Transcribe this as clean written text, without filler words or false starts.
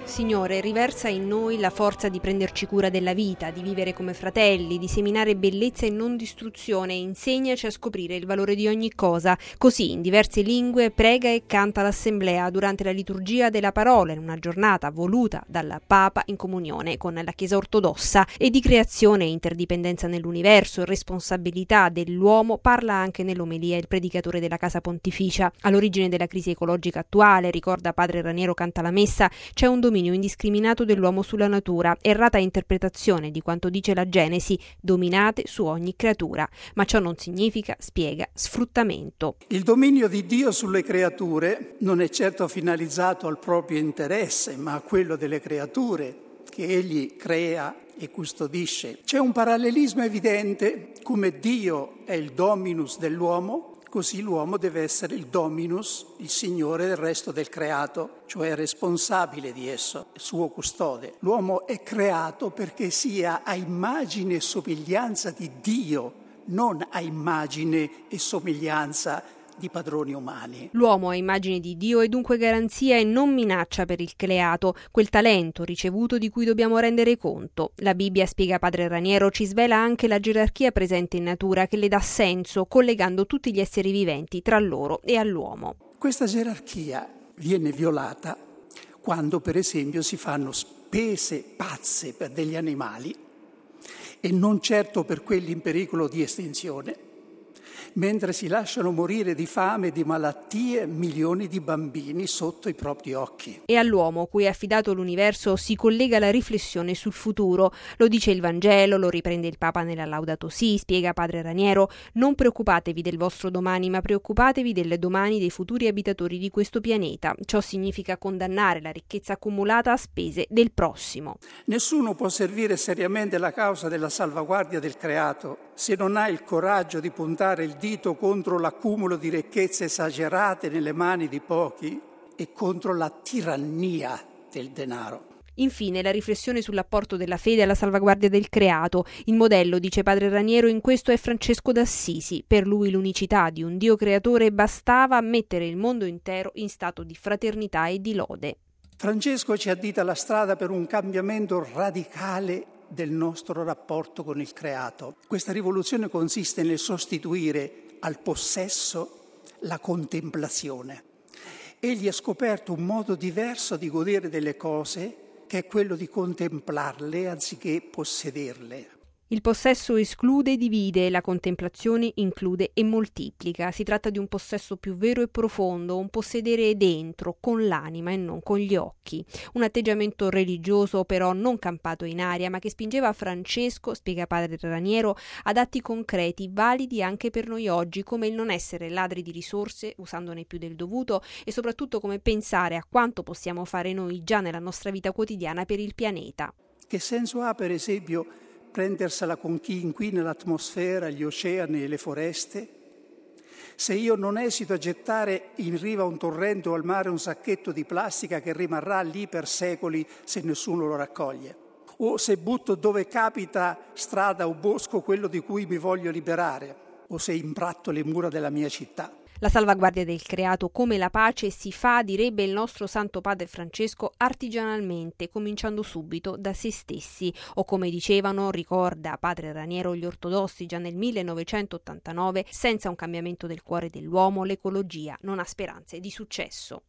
Signore, riversa in noi la forza di prenderci cura della vita, di vivere come fratelli, di seminare bellezza e non distruzione, e insegnaci a scoprire il valore di ogni cosa. Così, in diverse lingue, prega e canta l'Assemblea durante la liturgia della parola, in una giornata voluta dal Papa in comunione con la Chiesa ortodossa. E di creazione, interdipendenza nell'universo, responsabilità dell'uomo parla anche nell'omelia il predicatore della Casa Pontificia. All'origine della crisi ecologica attuale, ricorda padre Raniero Canta la Messa, c'è un dominio indiscriminato dell'uomo sulla natura, errata interpretazione di quanto dice la Genesi, dominate su ogni creatura. Ma ciò non significa, spiega, sfruttamento. Il dominio di Dio sulle creature non è certo finalizzato al proprio interesse, ma a quello delle creature che egli crea e custodisce. C'è un parallelismo evidente: come Dio è il dominus dell'uomo, così l'uomo deve essere il dominus, il signore del resto del creato, cioè responsabile di esso, il suo custode. L'uomo è creato perché sia a immagine e somiglianza di Dio, non a immagine e somiglianza di padroni umani. L'uomo a immagine di Dio è dunque garanzia e non minaccia per il creato, quel talento ricevuto di cui dobbiamo rendere conto. La Bibbia, spiega padre Raniero, ci svela anche la gerarchia presente in natura che le dà senso, collegando tutti gli esseri viventi tra loro e all'uomo. Questa gerarchia viene violata quando, per esempio, si fanno spese pazze per degli animali e non certo per quelli in pericolo di estinzione, mentre si lasciano morire di fame e di malattie milioni di bambini sotto i propri occhi. E all'uomo, cui è affidato l'universo, si collega la riflessione sul futuro. Lo dice il Vangelo, lo riprende il Papa nella Laudato Si, spiega padre Raniero: non preoccupatevi del vostro domani, ma preoccupatevi del domani dei futuri abitatori di questo pianeta. Ciò significa condannare la ricchezza accumulata a spese del prossimo. Nessuno può servire seriamente la causa della salvaguardia del creato se non ha il coraggio di puntare il dito contro l'accumulo di ricchezze esagerate nelle mani di pochi e contro la tirannia del denaro. Infine, la riflessione sull'apporto della fede alla salvaguardia del creato. Il modello, dice padre Raniero, in questo è Francesco d'Assisi. Per lui l'unicità di un Dio creatore bastava a mettere il mondo intero in stato di fraternità e di lode. Francesco ci addita la strada per un cambiamento radicale del nostro rapporto con il creato. Questa rivoluzione consiste nel sostituire al possesso la contemplazione. Egli ha scoperto un modo diverso di godere delle cose, che è quello di contemplarle anziché possederle. Il possesso esclude e divide, la contemplazione include e moltiplica. Si tratta di un possesso più vero e profondo, un possedere dentro, con l'anima e non con gli occhi. Un atteggiamento religioso però non campato in aria, ma che spingeva Francesco, spiega padre Raniero, ad atti concreti, validi anche per noi oggi, come il non essere ladri di risorse, usandone più del dovuto, e soprattutto come pensare a quanto possiamo fare noi già nella nostra vita quotidiana per il pianeta. Che senso ha, per esempio, prendersela con chi inquina l'atmosfera, gli oceani e le foreste? Se io non esito a gettare in riva a un torrente o al mare un sacchetto di plastica che rimarrà lì per secoli se nessuno lo raccoglie, o se butto dove capita strada o bosco quello di cui mi voglio liberare, o se impratto le mura della mia città. La salvaguardia del creato come la pace si fa, direbbe il nostro Santo Padre Francesco, artigianalmente, cominciando subito da se stessi, o come dicevano, ricorda padre Raniero, gli ortodossi già nel 1989, senza un cambiamento del cuore dell'uomo l'ecologia non ha speranze di successo.